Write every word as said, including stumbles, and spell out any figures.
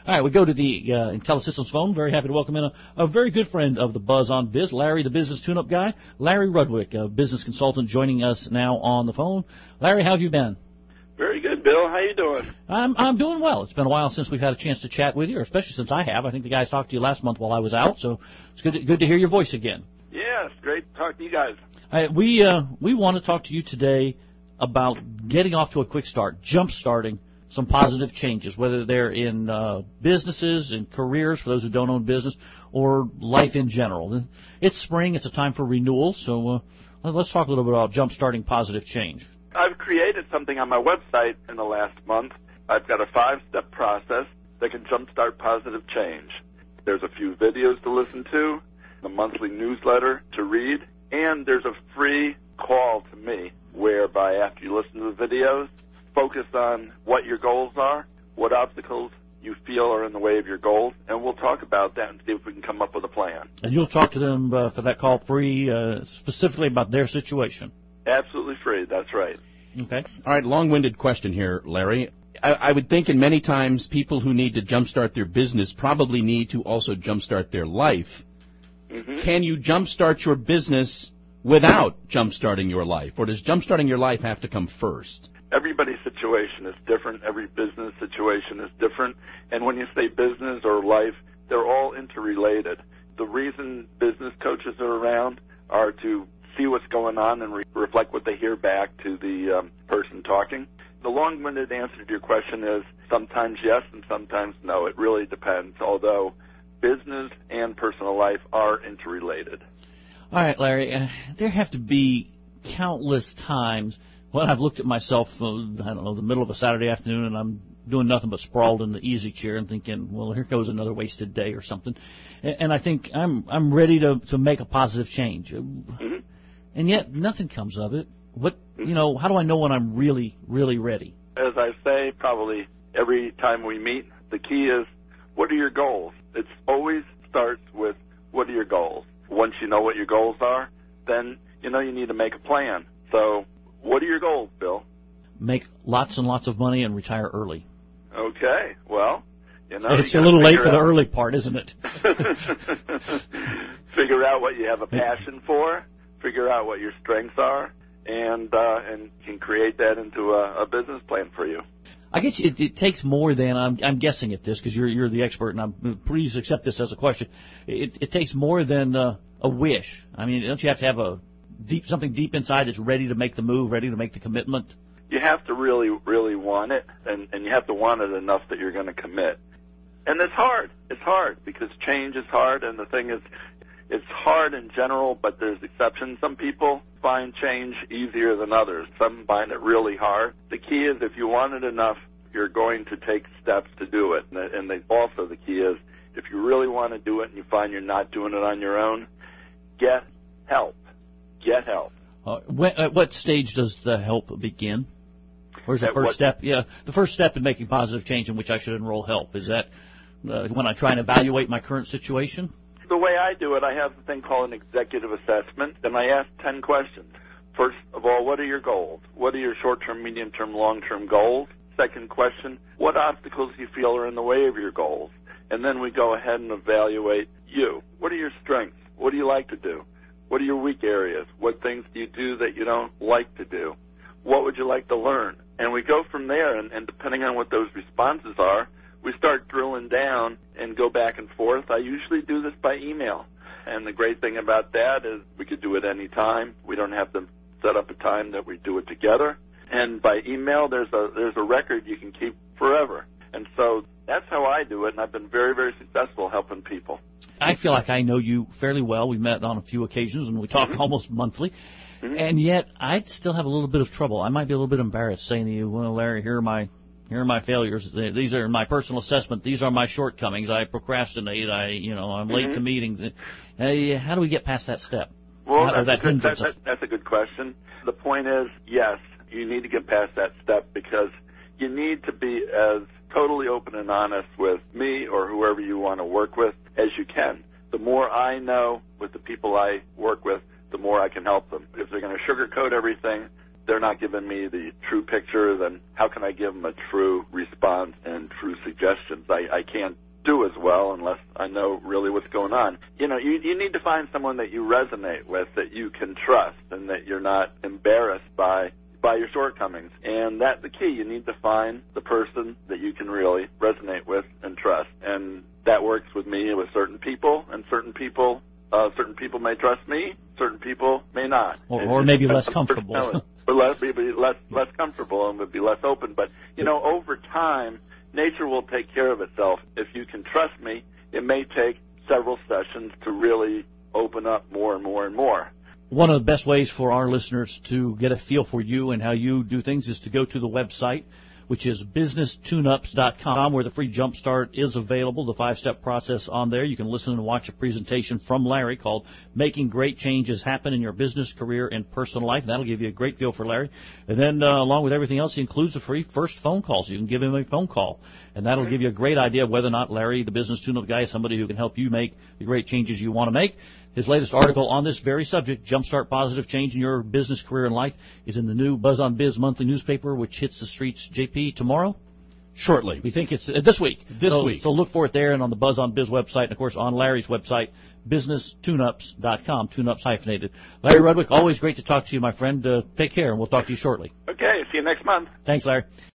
All right, we go to the uh, IntelliSystems phone. Very happy to welcome in a, a very good friend of the Buzz on Biz, Larry, the business tune-up guy. Larry Rudwick, a business consultant, joining us now on the phone. Larry, how have you been? Very good, Bill. How you doing? I'm I'm doing well. It's been a while since we've had a chance to chat with you, or especially since I have. I think the guys talked to you last month while I was out, so it's good to, good to hear your voice again. Yeah, it's great to talk to you guys. All right, we uh, we want to talk to you today about getting off to a quick start, jump-starting some positive changes, whether they're in uh, businesses, in careers, for those who don't own business, or life in general. It's spring. It's a time for renewal, so uh, let's talk a little bit about jump-starting positive change. I've created something on my website in the last month. I've got a five-step process that can jumpstart positive change. There's a few videos to listen to, a monthly newsletter to read, and there's a free call to me whereby after you listen to the videos, focus on what your goals are, what obstacles you feel are in the way of your goals, and we'll talk about that and see if we can come up with a plan. And you'll talk to them uh, for that call free, uh, specifically about their situation. Absolutely free, that's right. Okay. All right, long-winded question here, Larry. I, I would think in many times people who need to jumpstart their business probably need to also jumpstart their life. Mm-hmm. Can you jumpstart your business without jumpstarting your life, or does jumpstarting your life have to come first? Everybody's situation is different. Every business situation is different. And when you say business or life, they're all interrelated. The reason business coaches are around are to see what's going on and re- reflect what they hear back to the um, person talking. The long-winded answer to your question is sometimes yes and sometimes no. It really depends, although business and personal life are interrelated. All right, Larry, uh, there have to be countless times when I've looked at myself, uh, I don't know, the middle of a Saturday afternoon, and I'm doing nothing but sprawled in the easy chair and thinking, well, here goes another wasted day or something. And, and I think I'm I'm ready to, to make a positive change. Mm-hmm. And yet nothing comes of it. What, you know, how do I know when I'm really, really ready? As I say probably every time we meet, the key is, what are your goals? It always starts with, what are your goals? Once you know what your goals are, then you know you need to make a plan. So what are your goals, Bill? Make lots and lots of money and retire early. Okay, well, you know. It's a little late for the early part, isn't it? Figure out what you have a passion for, figure out what your strengths are, and uh, and can create that into a, a business plan for you. I guess it, it takes more than, I'm, I'm guessing at this because you're you're the expert, and I'm, please accept this as a question. It, it takes more than uh, a wish. I mean, don't you have to have a deep something deep inside that's ready to make the move, ready to make the commitment? You have to really, really want it, and, and you have to want it enough that you're going to commit. And it's hard. It's hard because change is hard, and the thing is, it's hard in general, but there's exceptions. Some people find change easier than others. Some find it really hard. The key is if you want it enough, you're going to take steps to do it. And, and the, also the key is if you really want to do it and you find you're not doing it on your own, get help. Get help. Uh, when, at what stage does the help begin? Where's the At first what, step? Yeah, the first step in making positive change in which I should enroll help. Is that uh, when I try and evaluate my current situation? The way I do it, I have a thing called an executive assessment, and I ask ten questions. First of all, what are your goals? What are your short-term, medium-term, long-term goals? Second question, what obstacles do you feel are in the way of your goals? And then we go ahead and evaluate you. What are your strengths? What do you like to do? What are your weak areas? What things do you do that you don't like to do? What would you like to learn? And we go from there, and, and depending on what those responses are, we start drilling down and go back and forth. I usually do this by email. And the great thing about that is we could do it any time. We don't have to set up a time that we do it together. And by email, there's a there's a record you can keep forever. And so that's how I do it, and I've been very, very successful helping people. I feel like I know you fairly well. We've met on a few occasions, and we talk mm-hmm. almost monthly. Mm-hmm. And yet, I still have a little bit of trouble. I might be a little bit embarrassed saying to you, well, Larry, here are my here are my failures. These are my personal assessment. These are my shortcomings. I procrastinate. I, you know, I'm late mm-hmm. to meetings. Uh, how do we get past that step? Well, how, that's, that a good, that, that, that's a good question. The point is, yes, you need to get past that step because you need to be as totally open and honest with me or whoever you want to work with as you can. The more I know with the people I work with, the more I can help them. If they're going to sugarcoat everything, they're not giving me the true picture, then how can I give them a true response and true suggestions? I, I can't do as well unless I know really what's going on. You know, you, you need to find someone that you resonate with, that you can trust, and that you're not embarrassed by by your shortcomings. And that's the key. You need to find the person that you can really resonate with and trust. And that works with me with certain people, and certain people Uh, certain people may trust me, certain people may not. Or, or maybe less comfortable. Or less, maybe less, less comfortable and would be less open. But, you know, over time, nature will take care of itself. If you can trust me, it may take several sessions to really open up more and more and more. One of the best ways for our listeners to get a feel for you and how you do things is to go to the website, which is business tune ups dot com, where the free Jumpstart is available, the five-step process on there. You can listen and watch a presentation from Larry called Making Great Changes Happen in Your Business, Career, and Personal Life. And that'll give you a great feel for Larry. And then uh, along with everything else, he includes a free first phone call, so you can give him a phone call. And that'll give you a great idea of whether or not Larry, the business tune-up guy, is somebody who can help you make the great changes you want to make. His latest article on this very subject, Jumpstart Positive Change in Your Business, Career, and Life, is in the new Buzz on Biz monthly newspaper, which hits the streets, J P, tomorrow? Shortly. We think it's uh, this week. This so, week. So look for it there and on the Buzz on Biz website, and, of course, on Larry's website, business tune ups dot com, tune-ups hyphenated. Larry Rudwick, always great to talk to you, my friend. Uh, take care, and we'll talk to you shortly. Okay, see you next month. Thanks, Larry.